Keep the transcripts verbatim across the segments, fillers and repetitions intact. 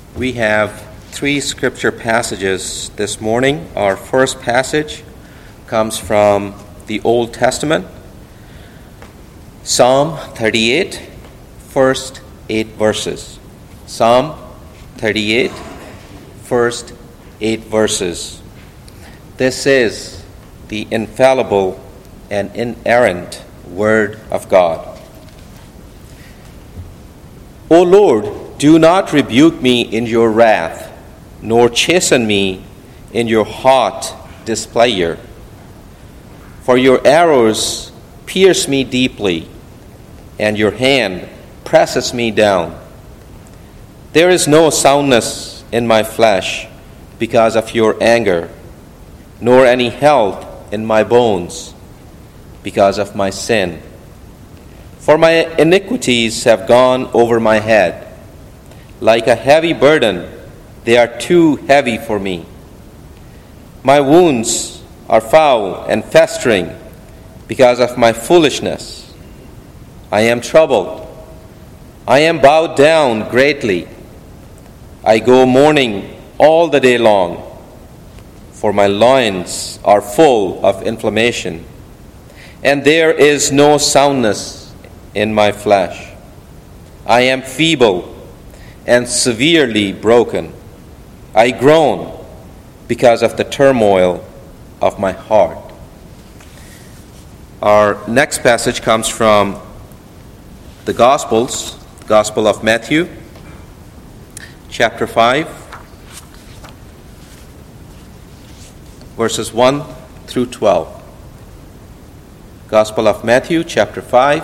We have three scripture passages this morning. Our first passage comes from the Old Testament, Psalm thirty-eight, first eight verses. Psalm thirty-eight, first eight verses. This is the infallible and inerrant Word of God. O Lord, do not rebuke me in your wrath, nor chasten me in your hot displeasure. For your arrows pierce me deeply, and your hand presses me down. There is no soundness in my flesh because of your anger, nor any health in my bones because of my sin. For my iniquities have gone over my head. Like a heavy burden, they are too heavy for me. My wounds are foul and festering because of my foolishness. I am troubled. I am bowed down greatly. I go mourning all the day long, for my loins are full of inflammation, and there is no soundness in my flesh. I am feeble and severely broken. I groan because of the turmoil of my heart. Our next passage comes from the Gospels, Gospel of Matthew, chapter five, verses one through twelve. Gospel of Matthew, chapter five,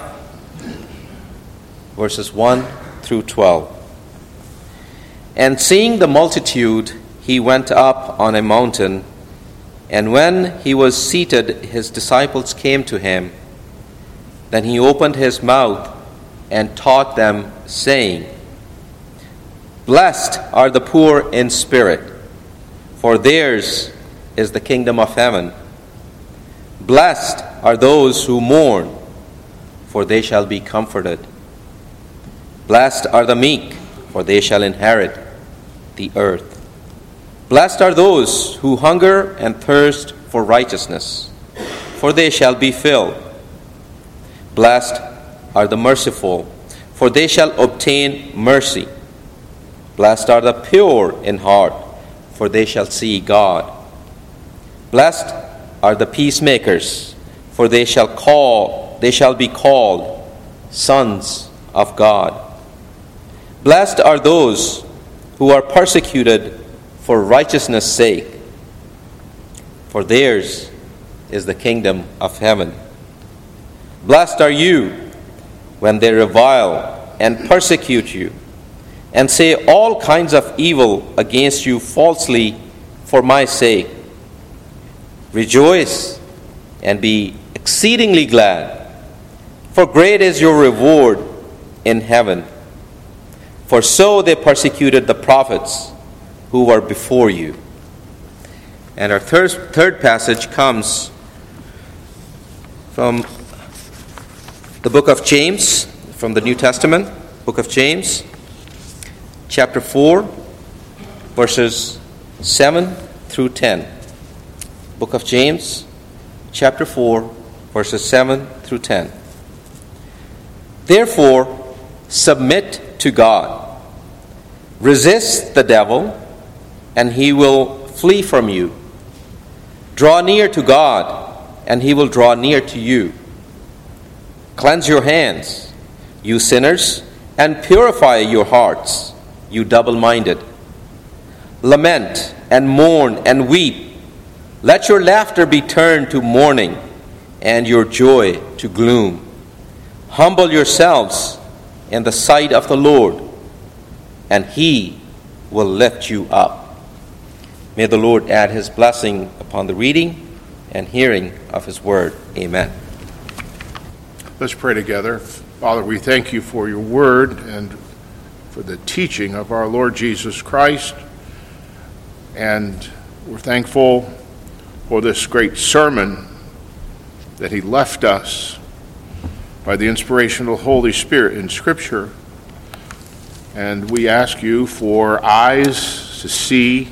verses one through twelve. And seeing the multitude, he went up on a mountain, and when he was seated, his disciples came to him. Then he opened his mouth and taught them, saying, Blessed are the poor in spirit, for theirs is the kingdom of heaven. Blessed are those who mourn, for they shall be comforted. Blessed are the meek, for they shall inherit the earth. Blessed are those who hunger and thirst for righteousness, for they shall be filled. Blessed are the merciful, for they shall obtain mercy. Blessed are the pure in heart, for they shall see God. Blessed are the peacemakers, for they shall call they shall be called sons of God. Blessed are those who are persecuted for righteousness' sake, for theirs is the kingdom of heaven. Blessed are you when they revile and persecute you, and say all kinds of evil against you falsely for my sake. Rejoice and be exceedingly glad, for great is your reward in heaven. For so they persecuted the prophets who were before you. And our third, third passage comes from the book of James, from the New Testament, book of James, chapter four, verses seven through ten. Book of James, chapter four, verses seven through ten. Therefore, submit to God. Resist the devil, and he will flee from you. Draw near to God, and he will draw near to you. Cleanse your hands, you sinners, and purify your hearts, you double-minded. Lament and mourn and weep. Let your laughter be turned to mourning, and your joy to gloom. Humble yourselves in the sight of the Lord, and he will lift you up. May the Lord add his blessing upon the reading and hearing of his word. Amen. Let's pray together. Father, we thank you for your word and for the teaching of our Lord Jesus Christ. And we're thankful for this great sermon that he left us by the inspiration of the Holy Spirit in Scripture. And we ask you for eyes to see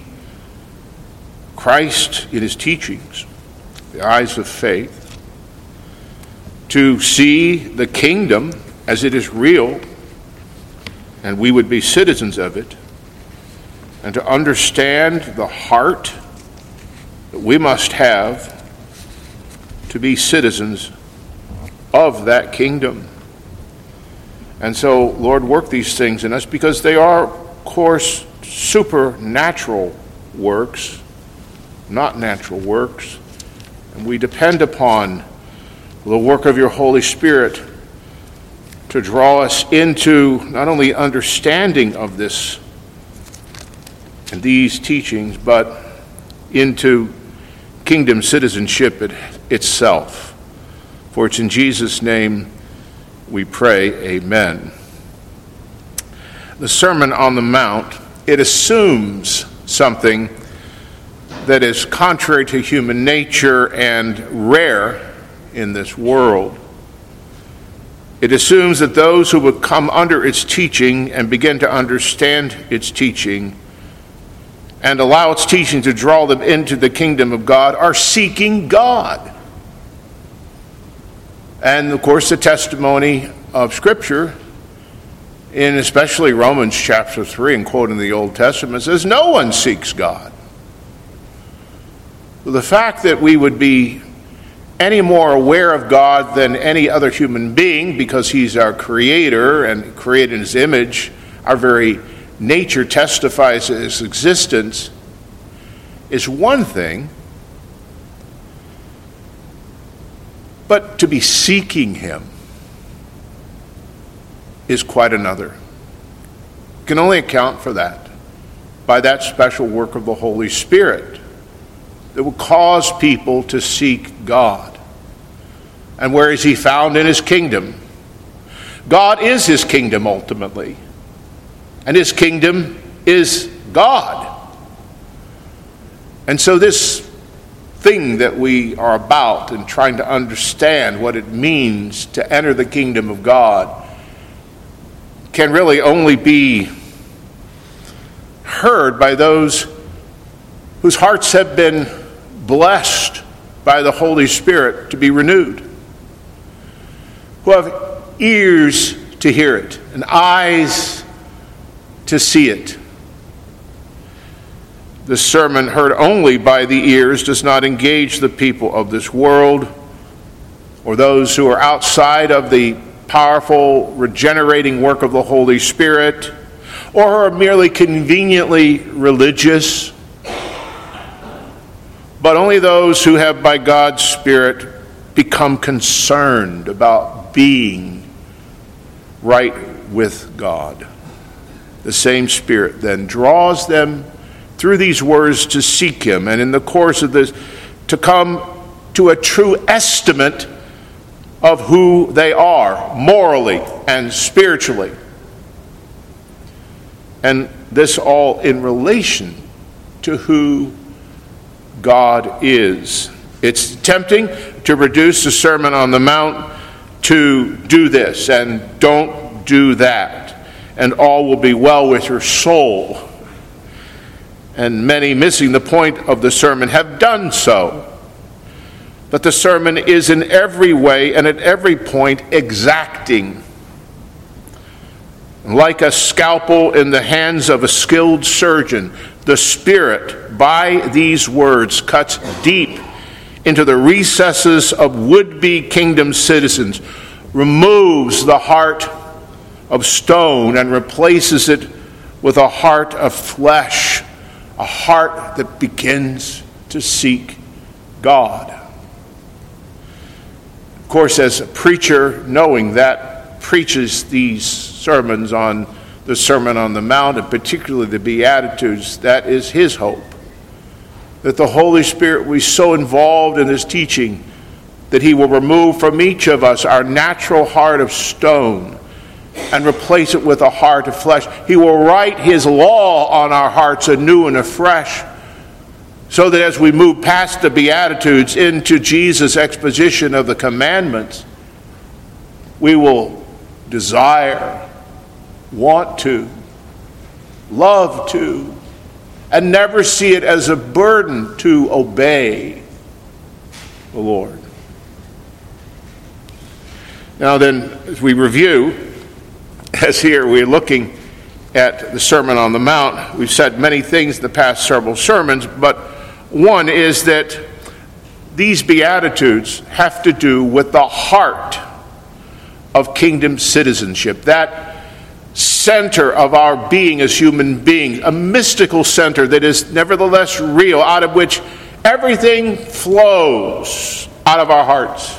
Christ in his teachings, the eyes of faith, to see the kingdom as it is real, and we would be citizens of it, and to understand the heart that we must have to be citizens of that kingdom. And so, Lord, work these things in us, because they are, of course, supernatural works, not natural works. And we depend upon the work of your Holy Spirit to draw us into not only understanding of this and these teachings, but into kingdom citizenship it, itself. For it's in Jesus' name we pray, amen. The Sermon on the Mount, it assumes something that is contrary to human nature and rare in this world. It assumes that those who would come under its teaching and begin to understand its teaching and allow its teaching to draw them into the kingdom of God are seeking God. And of course, the testimony of Scripture, in especially Romans chapter three, and quoting the Old Testament, says no one seeks God. The fact that we would be any more aware of God than any other human being, because he's our creator and created in his image, our very nature testifies to his existence, is one thing. But to be seeking him is quite another. You can only account for that by that special work of the Holy Spirit that will cause people to seek God. And where is he found? In his kingdom. God is his kingdom ultimately. And his kingdom is God. And so this thing that we are about and trying to understand what it means to enter the kingdom of God can really only be heard by those whose hearts have been blessed by the Holy Spirit to be renewed, who have ears to hear it and eyes to see it. The sermon heard only by the ears does not engage the people of this world or those who are outside of the powerful regenerating work of the Holy Spirit, or are merely conveniently religious, but only those who have by God's Spirit become concerned about being right with God. The same Spirit then draws them through these words to seek him, and in the course of this to come to a true estimate of who they are morally and spiritually. And this all in relation to who God is. It's tempting to reduce the Sermon on the Mount to do this and don't do that, and all will be well with your soul. And many, missing the point of the sermon, have done so. But the sermon is in every way and at every point exacting. Like a scalpel in the hands of a skilled surgeon, the Spirit, by these words, cuts deep into the recesses of would-be kingdom citizens, removes the heart of stone and replaces it with a heart of flesh, a heart that begins to seek God. Of course, as a preacher, knowing that, preaches these sermons on the Sermon on the Mount, and particularly the Beatitudes, that is his hope, that the Holy Spirit will be so involved in his teaching that he will remove from each of us our natural heart of stone and replace it with a heart of flesh. He will write his law on our hearts anew and afresh, so that as we move past the Beatitudes into Jesus' exposition of the commandments, we will desire, want to, love to, and never see it as a burden to obey the Lord. Now then, as we review, as here we're looking at the Sermon on the Mount, we've said many things in the past several sermons, but one is that these Beatitudes have to do with the heart of kingdom citizenship, that center of our being as human beings, a mystical center that is nevertheless real, out of which everything flows out of our hearts.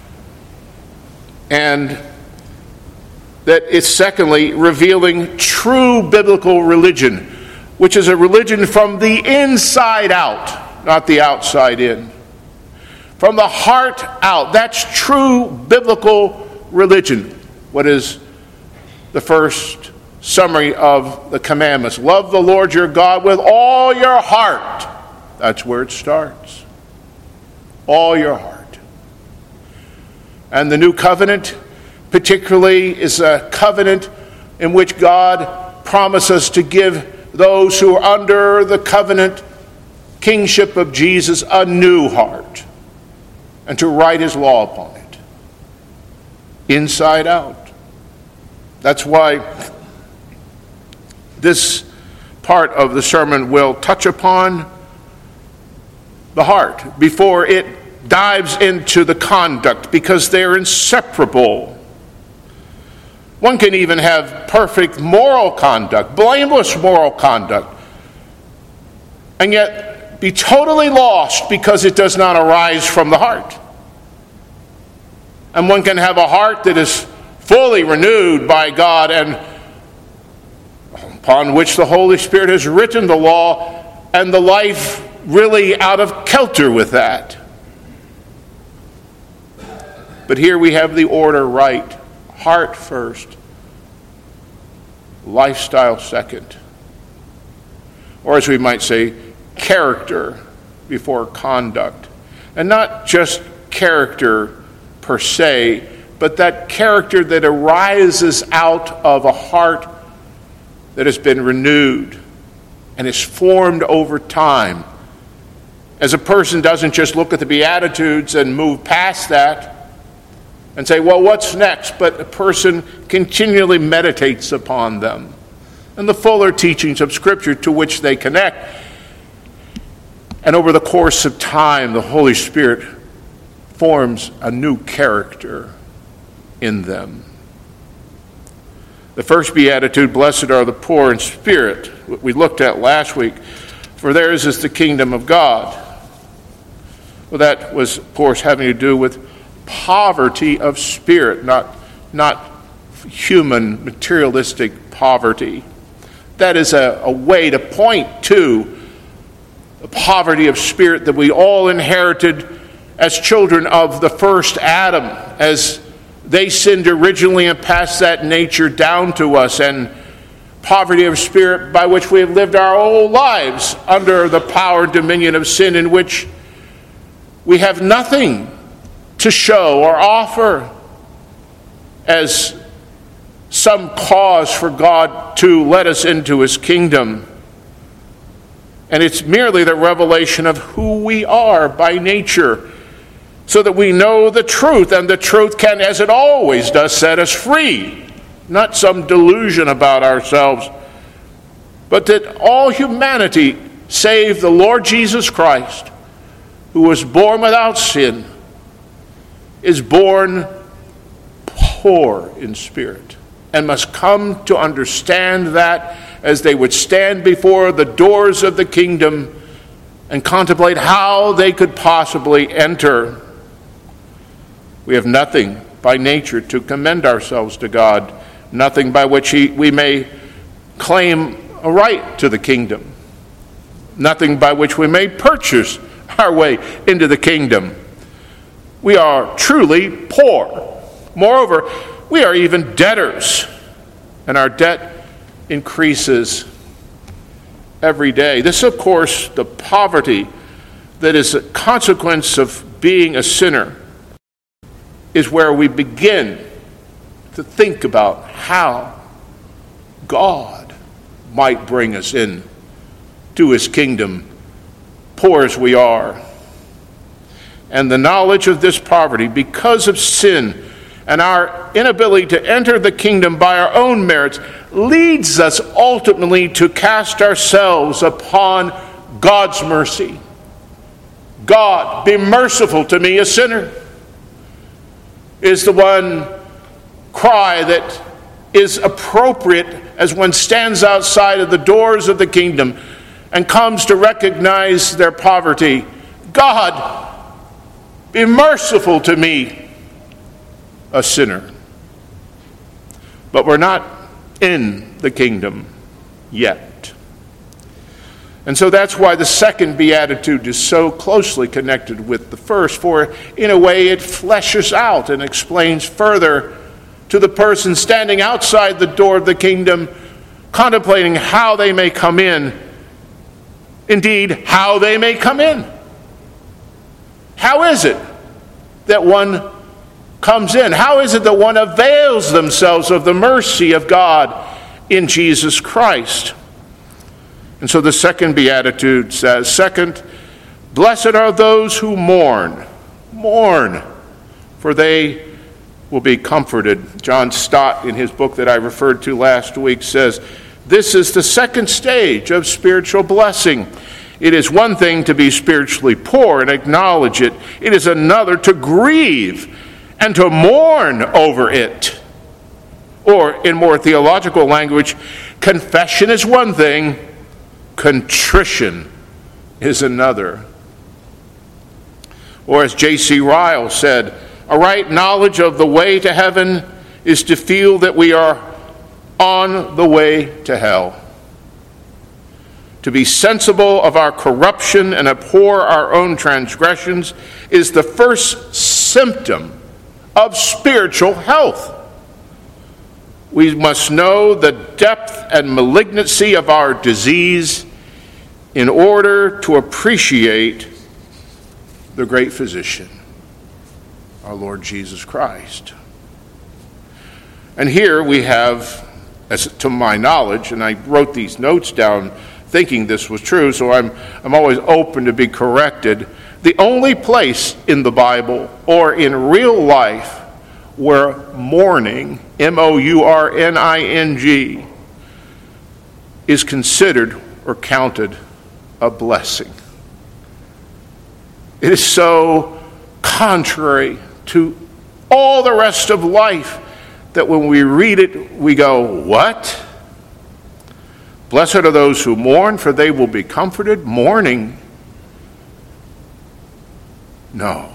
And that it's secondly revealing true biblical religion, which is a religion from the inside out, not the outside in. From the heart out. That's true biblical religion. What is the first summary of the commandments? Love the Lord your God with all your heart. That's where it starts. All your heart. And the new covenant, particularly, is a covenant in which God promises to give those who are under the covenant kingship of Jesus a new heart, and to write his law upon it, inside out. That's why this part of the sermon will touch upon the heart before it dives into the conduct, because they're inseparable. One can even have perfect moral conduct, blameless moral conduct, and yet be totally lost because it does not arise from the heart. And one can have a heart that is fully renewed by God and upon which the Holy Spirit has written the law, and the life really out of kilter with that. But here we have the order right. Heart first, lifestyle second. Or as we might say, character before conduct. And not just character per se, but that character that arises out of a heart that has been renewed and is formed over time. As a person doesn't just look at the Beatitudes and move past that and say, well, what's next? But a person continually meditates upon them and the fuller teachings of Scripture to which they connect. And over the course of time, the Holy Spirit forms a new character in them. The first beatitude, blessed are the poor in spirit, what we looked at last week, for theirs is the kingdom of God. Well, that was, of course, having to do with poverty of spirit, not, not human, materialistic poverty. That is a, a way to point to the poverty of spirit that we all inherited as children of the first Adam, as they sinned originally and passed that nature down to us, and poverty of spirit by which we have lived our whole lives under the power and dominion of sin, in which we have nothing to show or offer as some cause for God to let us into his kingdom. And it's merely the revelation of who we are by nature, so that we know the truth, and the truth can, as it always does, set us free. Not some delusion about ourselves, but that all humanity, save the Lord Jesus Christ, who was born without sin, is born poor in spirit, and must come to understand that as they would stand before the doors of the kingdom and contemplate how they could possibly enter. We have nothing by nature to commend ourselves to God, nothing by which he, we may claim a right to the kingdom, nothing by which we may purchase our way into the kingdom. We are truly poor. Moreover, we are even debtors, and our debt increases every day. This, of course, the poverty that is a consequence of being a sinner, is where we begin to think about how God might bring us in to his kingdom, poor as we are. And the knowledge of this poverty, because of sin and our inability to enter the kingdom by our own merits, leads us ultimately to cast ourselves upon God's mercy. God, be merciful to me, a sinner, is the one cry that is appropriate as one stands outside of the doors of the kingdom and comes to recognize their poverty. God, be merciful to me, a sinner. But we're not in the kingdom yet. And so that's why the second beatitude is so closely connected with the first, for in a way it fleshes out and explains further to the person standing outside the door of the kingdom, contemplating how they may come in. Indeed, how they may come in. How is it that one comes in? How is it that one avails themselves of the mercy of God in Jesus Christ? And so the second beatitude says, second, blessed are those who mourn. Mourn, for they will be comforted. John Stott, in his book that I referred to last week, says, this is the second stage of spiritual blessing. It is one thing to be spiritually poor and acknowledge it. It is another to grieve and to mourn over it. Or, in more theological language, confession is one thing, contrition is another. Or as J C Ryle said, a right knowledge of the way to heaven is to feel that we are on the way to hell. To be sensible of our corruption and abhor our own transgressions is the first symptom of spiritual health. We must know the depth and malignancy of our disease in order to appreciate the great physician, our Lord Jesus Christ. And here we have, as to my knowledge, and I wrote these notes down thinking this was true, so I'm I'm always open to be corrected, the only place in the Bible or in real life where mourning, M O U R N I N G, is considered or counted a blessing. It is so contrary to all the rest of life that when we read it, we go, what? Blessed are those who mourn, for they will be comforted. Mourning? No.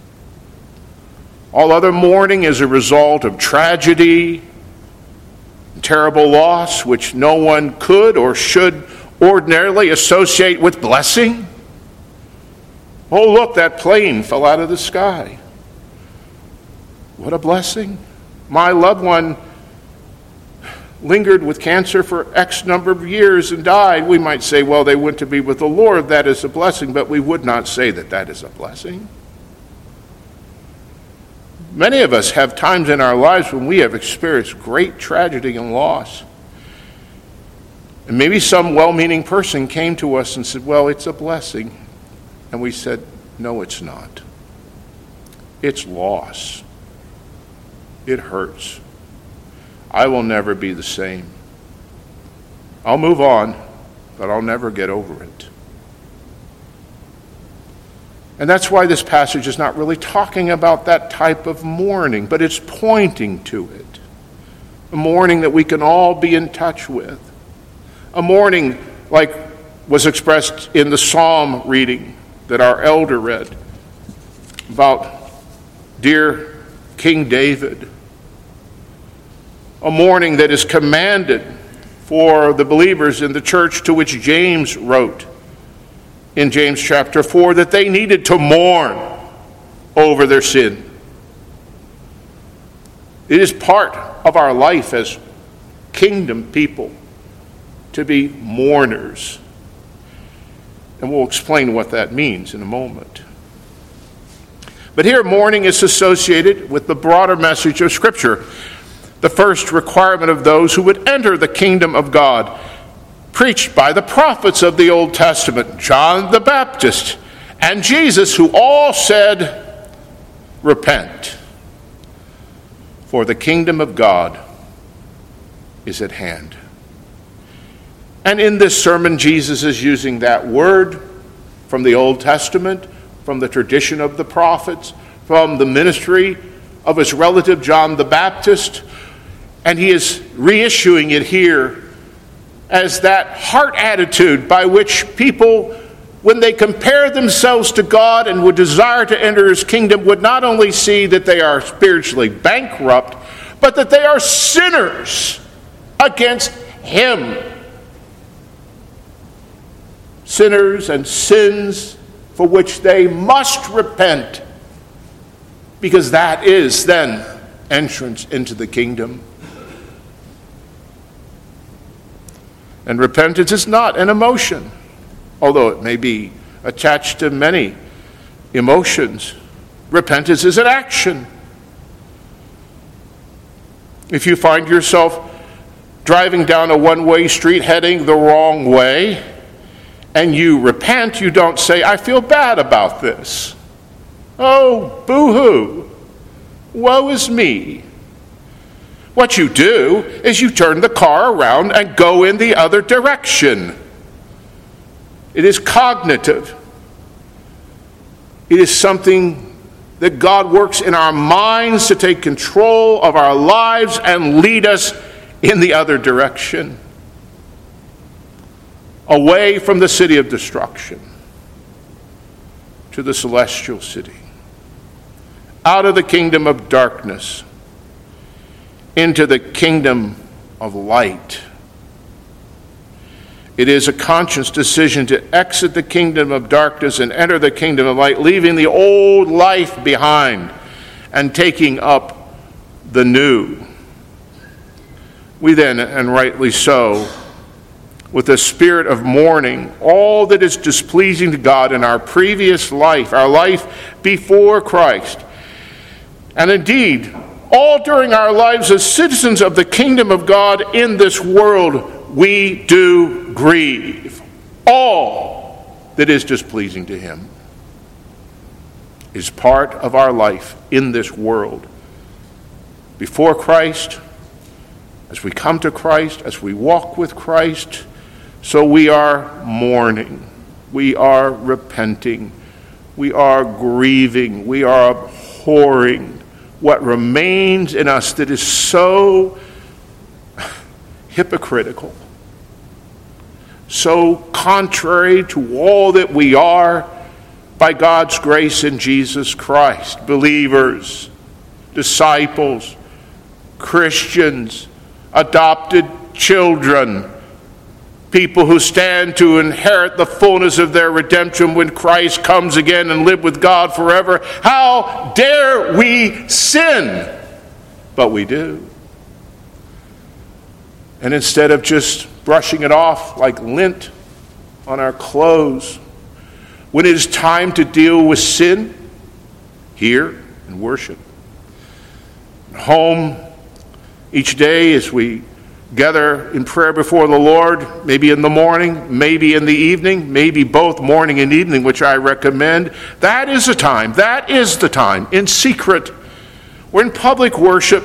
All other mourning is a result of tragedy, terrible loss, which no one could or should ordinarily associate with blessing. Oh, look, that plane fell out of the sky. What a blessing. My loved one lingered with cancer for X number of years and died. We might say, well, they went to be with the Lord. That is a blessing, but we would not say that that is a blessing. Many of us have times in our lives when we have experienced great tragedy and loss. And maybe some well-meaning person came to us and said, well, it's a blessing. And we said, no, it's not. It's loss. It hurts. I will never be the same. I'll move on, but I'll never get over it. And that's why this passage is not really talking about that type of mourning, but it's pointing to it. A mourning that we can all be in touch with. A mourning like was expressed in the psalm reading that our elder read about dear King David. A mourning that is commanded for the believers in the church to which James wrote in James chapter four, that they needed to mourn over their sin. It is part of our life as kingdom people to be mourners. And we'll explain what that means in a moment. But here, mourning is associated with the broader message of Scripture. The first requirement of those who would enter the kingdom of God preached by the prophets of the Old Testament, John the Baptist and Jesus, who all said, "Repent, for the kingdom of God is at hand." And in this sermon, Jesus is using that word from the Old Testament, from the tradition of the prophets, from the ministry of his relative John the Baptist, and he is reissuing it here as that heart attitude by which people, when they compare themselves to God and would desire to enter his kingdom, would not only see that they are spiritually bankrupt, but that they are sinners against him. Sinners and sins for which they must repent, because that is then entrance into the kingdom. And repentance is not an emotion, although it may be attached to many emotions. Repentance is an action. If you find yourself driving down a one-way street heading the wrong way, and you repent, you don't say, "I feel bad about this. Oh, boo-hoo. Woe is me." What you do is you turn the car around and go in the other direction. It is cognitive. It is something that God works in our minds to take control of our lives and lead us in the other direction, away from the city of destruction to the celestial city, out of the kingdom of darkness into the kingdom of light. It is a conscious decision to exit the kingdom of darkness and enter the kingdom of light, leaving the old life behind and taking up the new. We then, and rightly so, with a spirit of mourning all that is displeasing to God in our previous life, our life before Christ, and indeed all during our lives as citizens of the kingdom of God in this world, we do grieve. All that is displeasing to him is part of our life in this world. Before Christ, as we come to Christ, as we walk with Christ, so we are mourning, we are repenting, we are grieving, we are abhorring what remains in us that is so hypocritical, so contrary to all that we are by God's grace in Jesus Christ. Believers, disciples, Christians, adopted children, people who stand to inherit the fullness of their redemption when Christ comes again and live with God forever. How dare we sin? But we do. And instead of just brushing it off like lint on our clothes, when it is time to deal with sin, here in worship, at home, each day as we gather in prayer before the Lord, maybe in the morning, maybe in the evening, maybe both morning and evening, which I recommend. That is the time, that is the time, in secret, or in public worship,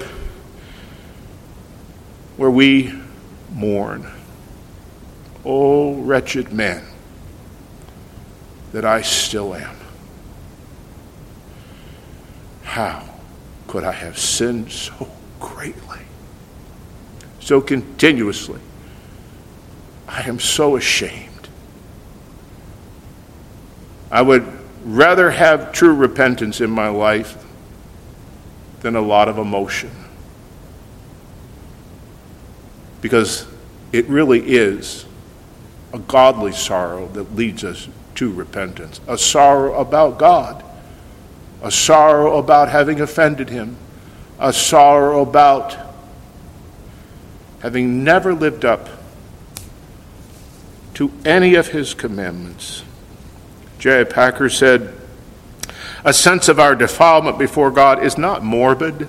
where we mourn. Oh, wretched man that I still am. How could I have sinned so greatly, so continuously? I am so ashamed. I would rather have true repentance in my life than a lot of emotion, because it really is a godly sorrow that leads us to repentance, a sorrow about God, a sorrow about having offended him, a sorrow about having never lived up to any of his commandments. J I Packer said, "A sense of our defilement before God is not morbid,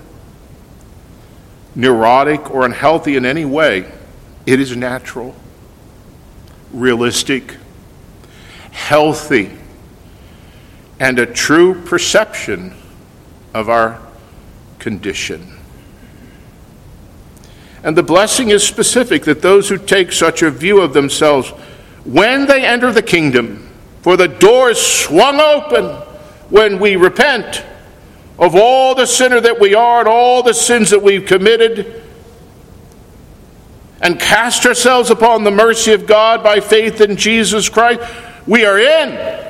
neurotic, or unhealthy in any way. It is natural. realistic, healthy, and a true perception of our condition. And the blessing is specific, that those who take such a view of themselves when they enter the kingdom, for the door is swung open when we repent of all the sinner that we are and all the sins that we've committed, and cast ourselves upon the mercy of God by faith in Jesus Christ, we are in.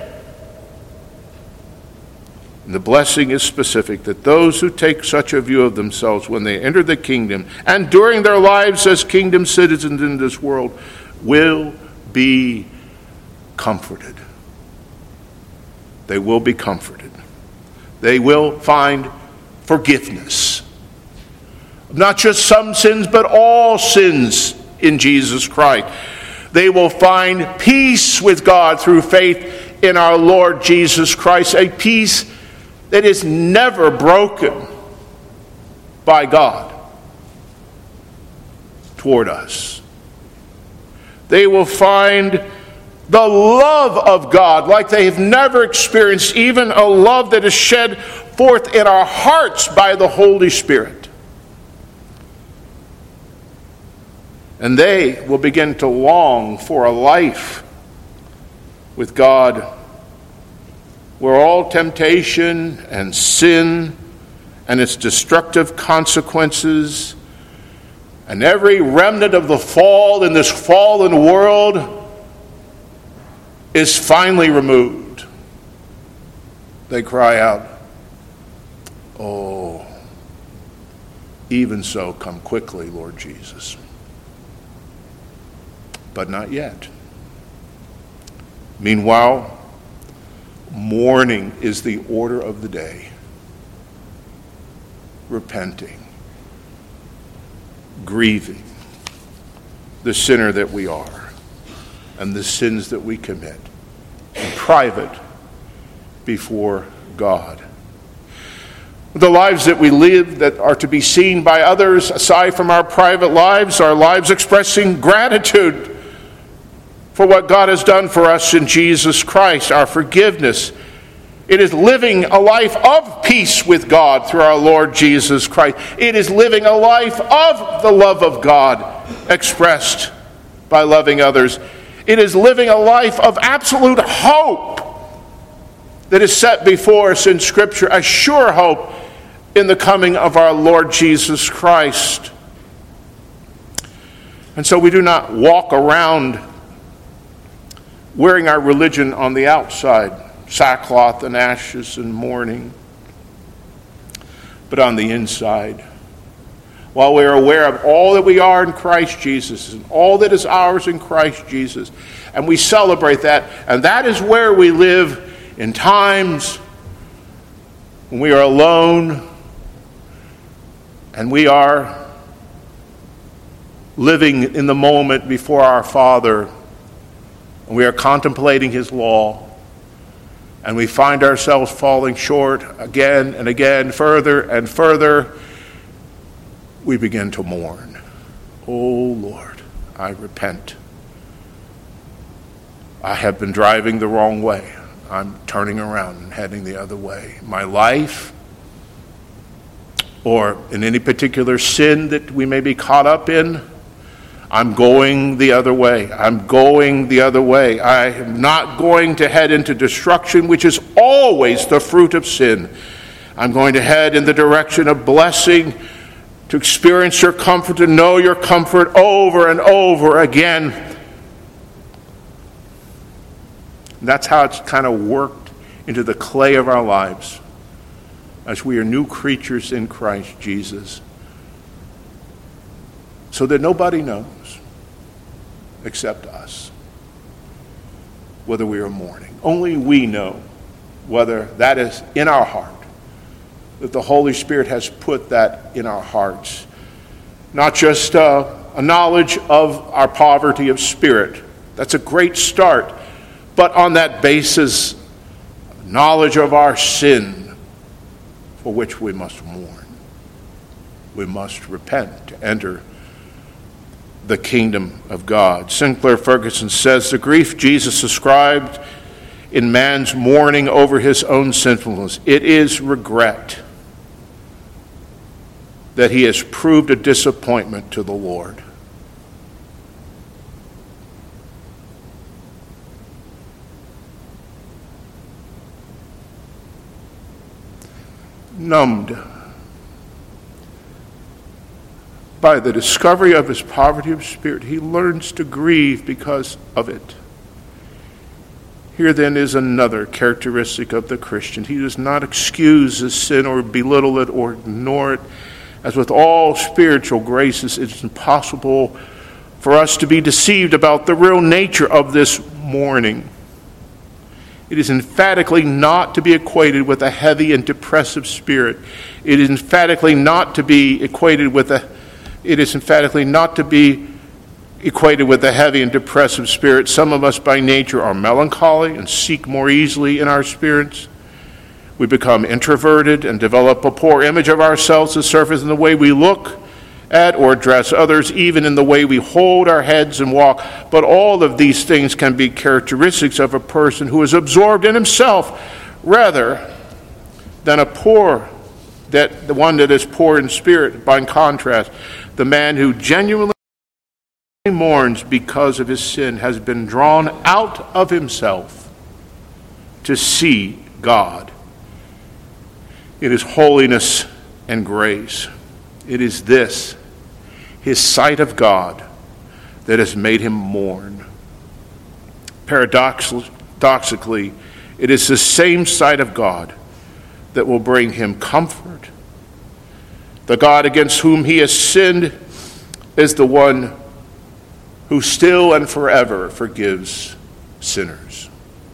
And the blessing is specific, that those who take such a view of themselves when they enter the kingdom and during their lives as kingdom citizens in this world will be comforted. They will be comforted. They will find forgiveness. Not just some sins, but all sins in Jesus Christ. They will find peace with God through faith in our Lord Jesus Christ, a peace that is never broken by God toward us. They will find the love of God like they have never experienced, even a love that is shed forth in our hearts by the Holy Spirit. And they will begin to long for a life with God where all temptation and sin and its destructive consequences and every remnant of the fall in this fallen world is finally removed. They cry out, "Oh, even so, come quickly, Lord Jesus." But not yet. Meanwhile, mourning is the order of the day. Repenting, grieving the sinner that we are and the sins that we commit in private before God. The lives that we live that are to be seen by others, aside from our private lives, are lives expressing gratitude for what God has done for us in Jesus Christ, our forgiveness. It is living a life of peace with God through our Lord Jesus Christ. It is living a life of the love of God expressed by loving others. It is living a life of absolute hope that is set before us in Scripture, a sure hope in the coming of our Lord Jesus Christ. And so we do not walk around wearing our religion on the outside, sackcloth and ashes and mourning, but on the inside, while we are aware of all that we are in Christ Jesus and all that is ours in Christ Jesus, and we celebrate that, and that is where we live in times when we are alone and we are living in the moment before our Father, and we are contemplating His law, and we find ourselves falling short again and again, further and further, we begin to mourn. Oh Lord, I repent. I have been driving the wrong way. I'm turning around and heading the other way. My life, or in any particular sin that we may be caught up in, I'm going the other way. I'm going the other way. I am not going to head into destruction, which is always the fruit of sin. I'm going to head in the direction of blessing, to experience your comfort, to know your comfort over and over again. And that's how it's kind of worked into the clay of our lives as we are new creatures in Christ Jesus, so that nobody knows except us whether we are mourning. Only we know whether that is in our heart, that the Holy Spirit has put that in our hearts. Not just uh, a knowledge of our poverty of spirit. That's a great start. But on that basis, knowledge of our sin, for which we must mourn. We must repent to enter the kingdom of God. Sinclair Ferguson says, the grief Jesus described in man's mourning over his own sinfulness, it is regret that he has proved a disappointment to the Lord. Numbed by the discovery of his poverty of spirit, he learns to grieve because of it. Here then is another characteristic of the Christian. He does not excuse his sin or belittle it or ignore it. As with all spiritual graces, it is impossible for us to be deceived about the real nature of this mourning. It is emphatically not to be equated with a heavy and depressive spirit. It is emphatically not to be equated with a it is emphatically not to be equated with a heavy and depressive spirit. Some of us by nature are melancholy and seek more easily in our spirits. We become introverted and develop a poor image of ourselves that surface in the way we look at or address others, even in the way we hold our heads and walk. But all of these things can be characteristics of a person who is absorbed in himself rather than a poor, that the one that is poor in spirit. By contrast, the man who genuinely mourns because of his sin has been drawn out of himself to see God in his holiness and grace. It is this, his sight of God, that has made him mourn. Paradoxically, it is the same sight of God that will bring him comfort. The God against whom he has sinned is the one who still and forever forgives sinners.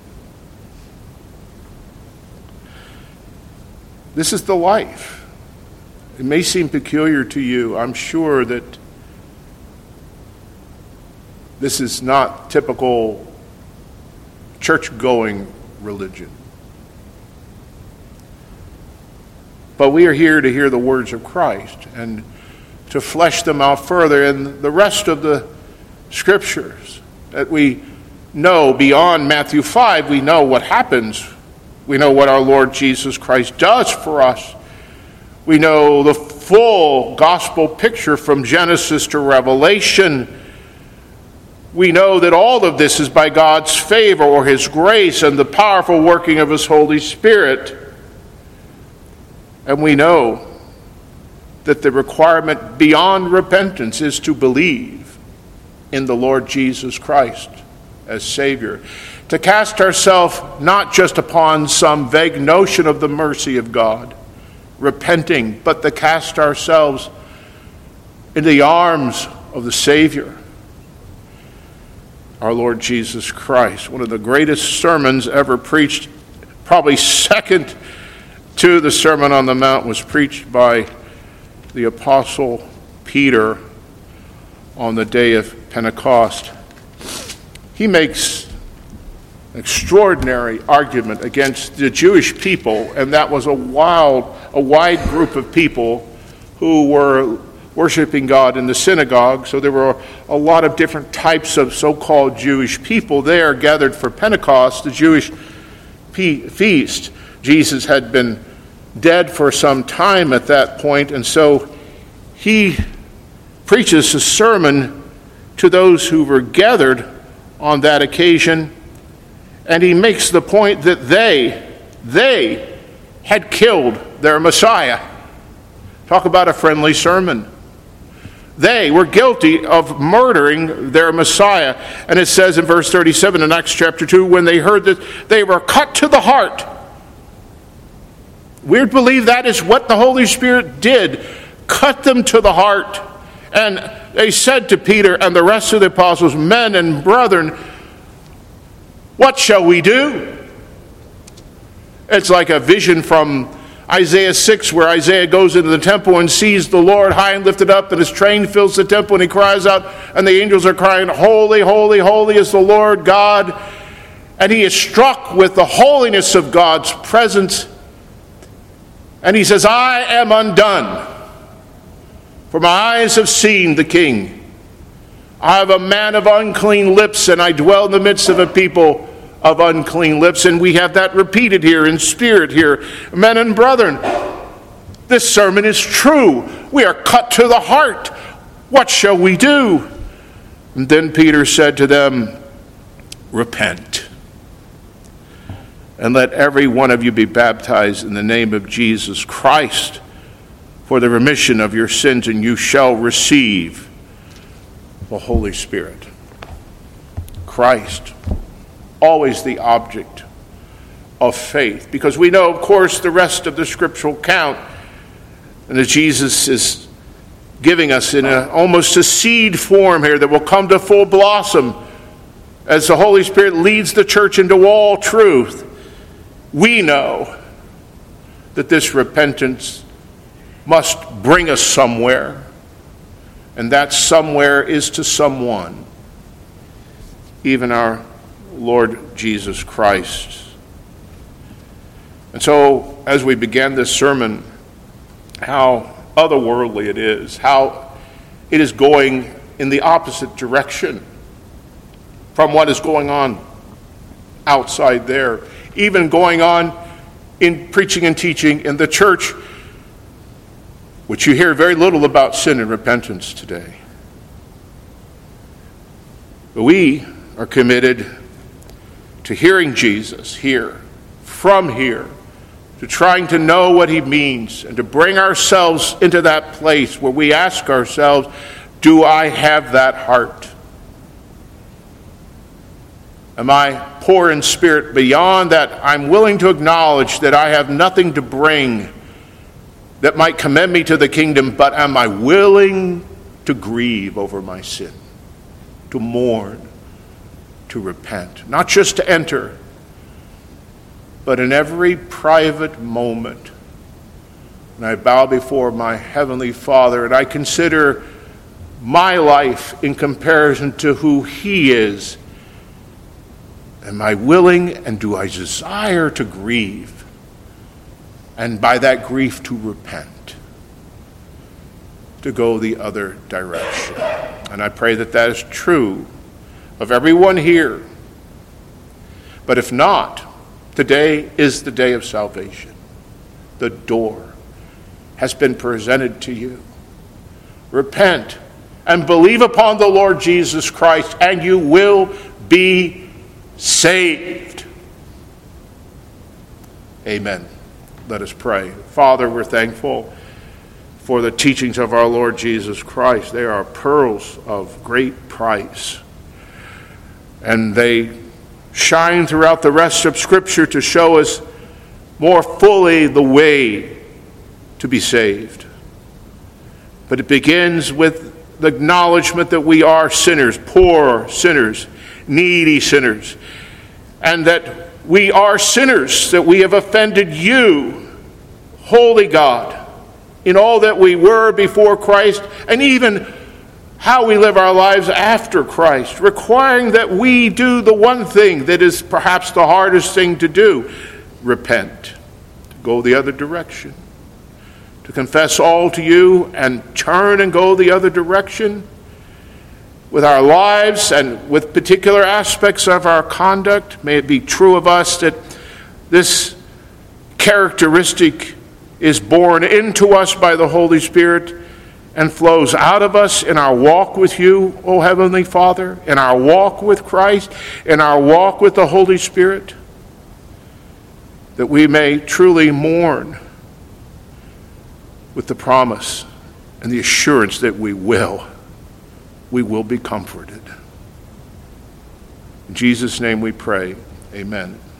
This is the life. It may seem peculiar to you. I'm sure that this is not typical church-going religion. But we are here to hear the words of Christ and to flesh them out further. And the rest of the scriptures that we know beyond Matthew five, we know what happens. We know what our Lord Jesus Christ does for us. We know the full gospel picture from Genesis to Revelation. We know that all of this is by God's favor or his grace and the powerful working of his Holy Spirit. And we know that the requirement beyond repentance is to believe in the Lord Jesus Christ as Savior. To cast ourselves not just upon some vague notion of the mercy of God, repenting, but to cast ourselves in the arms of the Savior, our Lord Jesus Christ. One of the greatest sermons ever preached, probably second to the Sermon on the Mount, was preached by the Apostle Peter on the day of Pentecost. He makes an extraordinary argument against the Jewish people, and that was a wild, a wide group of people who were worshiping God in the synagogue. So there were a lot of different types of so-called Jewish people there gathered for Pentecost, the Jewish feast. Jesus had been dead for some time at that point, and so he preaches a sermon to those who were gathered on that occasion, and he makes the point that they, they had killed their Messiah. Talk about a friendly sermon. They were guilty of murdering their Messiah. And it says in verse thirty-seven in Acts chapter two, when they heard that, they were cut to the heart. We believe that is what the Holy Spirit did, cut them to the heart. And they said to Peter and the rest of the apostles, men and brethren, what shall we do? It's like a vision from Isaiah six, where Isaiah goes into the temple and sees the Lord high and lifted up, and his train fills the temple, and he cries out, and the angels are crying, holy, holy, holy is the Lord God. And he is struck with the holiness of God's presence. And he says, I am undone, for my eyes have seen the King, I am a man of unclean lips, and I dwell in the midst of a people of unclean lips. And we have that repeated here in spirit here. Men and brethren, this sermon is true. We are cut to the heart. What shall we do? And then Peter said to them, repent, and let every one of you be baptized in the name of Jesus Christ for the remission of your sins, and you shall receive the Holy Spirit. Christ, always the object of faith, because we know, of course, the rest of the scriptural count, and that Jesus is giving us in a, almost a seed form here that will come to full blossom as the Holy Spirit leads the church into all truth. We know that this repentance must bring us somewhere, and that somewhere is to someone, even our Lord Jesus Christ. And so, as we began this sermon, how otherworldly it is, how it is going in the opposite direction from what is going on outside there, even going on in preaching and teaching in the church, which you hear very little about sin and repentance today. But we are committed to hearing Jesus here, from here, to trying to know what he means, and to bring ourselves into that place where we ask ourselves, do I have that heart? Am I poor in spirit beyond that I'm willing to acknowledge that I have nothing to bring that might commend me to the kingdom, but am I willing to grieve over my sin, to mourn, to repent, not just to enter, but in every private moment, when I bow before my Heavenly Father and I consider my life in comparison to who he is, am I willing and do I desire to grieve, and by that grief to repent, to go the other direction? And I pray that that is true of everyone here. But if not, today is the day of salvation. The door has been presented to you. Repent and believe upon the Lord Jesus Christ, and you will be saved. Amen. Let us pray. Father, we're thankful for the teachings of our Lord Jesus Christ. They are pearls of great price, and they shine throughout the rest of Scripture to show us more fully the way to be saved. But it begins with the acknowledgement that we are sinners, poor sinners, needy sinners, and that we are sinners, that we have offended you, holy God, in all that we were before Christ, and even how we live our lives after Christ, requiring that we do the one thing that is perhaps the hardest thing to do: repent, to go the other direction, to confess all to you and turn and go the other direction with our lives and with particular aspects of our conduct. May it be true of us that this characteristic is born into us by the Holy Spirit and flows out of us in our walk with you, O Heavenly Father, in our walk with Christ, in our walk with the Holy Spirit, that we may truly mourn with the promise and the assurance that we will. We will be comforted. In Jesus' name we pray. Amen.